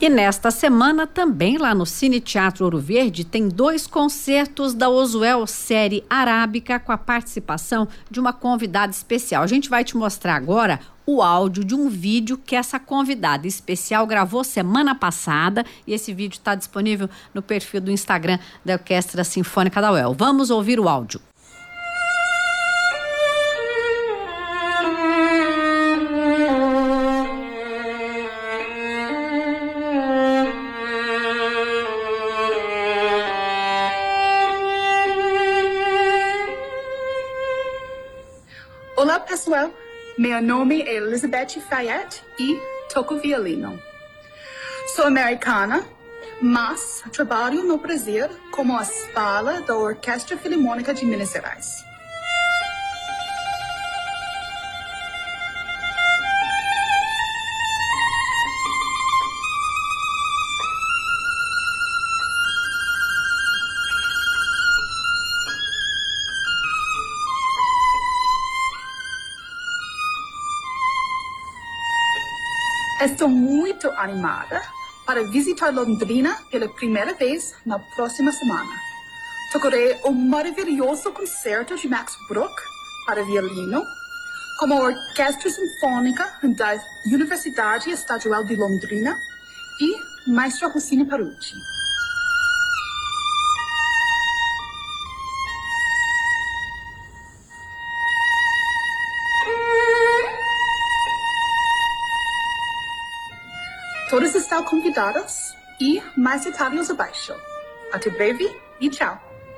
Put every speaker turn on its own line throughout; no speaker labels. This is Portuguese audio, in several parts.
E nesta semana, também lá no Cine Teatro Ouro Verde, tem 2 concertos da Ozuel Série Arábica com a participação de uma convidada especial. A gente vai te mostrar agora o áudio de um vídeo que essa convidada especial gravou semana passada, e esse vídeo está disponível no perfil do Instagram da Orquestra Sinfônica da UEL. Vamos ouvir o áudio.
Olá, pessoal. Meu nome é Elizabeth Fayette e toco violino. Sou americana, mas trabalho no Brasil como a escola da Orquestra Filarmônica de Minas Gerais. Estou muito animada para visitar Londrina pela primeira vez na próxima semana. Tocarei o maravilhoso concerto de Max Bruch para violino, com a Orquestra Sinfônica da Universidade Estadual de Londrina e Maestro Rossini Parucci. Todos estão convidados e mais detalhes abaixo. Até breve e tchau.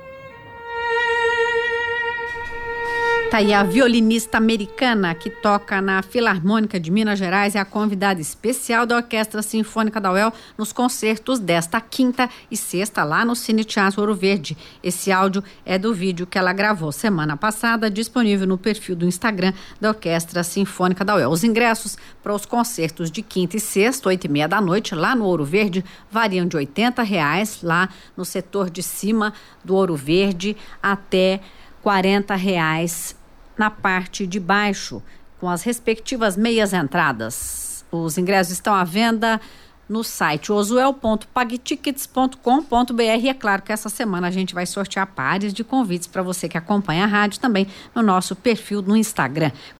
Tá aí a violinista americana que toca na Filarmônica de Minas Gerais, é a convidada especial da Orquestra Sinfônica da UEL nos concertos desta quinta e sexta lá no Cine Teatro Ouro Verde. Esse áudio é do vídeo que ela gravou semana passada, disponível no perfil do Instagram da Orquestra Sinfônica da UEL. Os ingressos para os concertos de quinta e sexta, 8h30 da noite, lá no Ouro Verde, variam de R$80 lá no setor de cima do Ouro Verde até R$40 na parte de baixo, com as respectivas meias entradas. Os ingressos estão à venda no site ozuel.pagtickets.com.br. E é claro que essa semana a gente vai sortear pares de convites para você que acompanha a rádio também no nosso perfil no Instagram.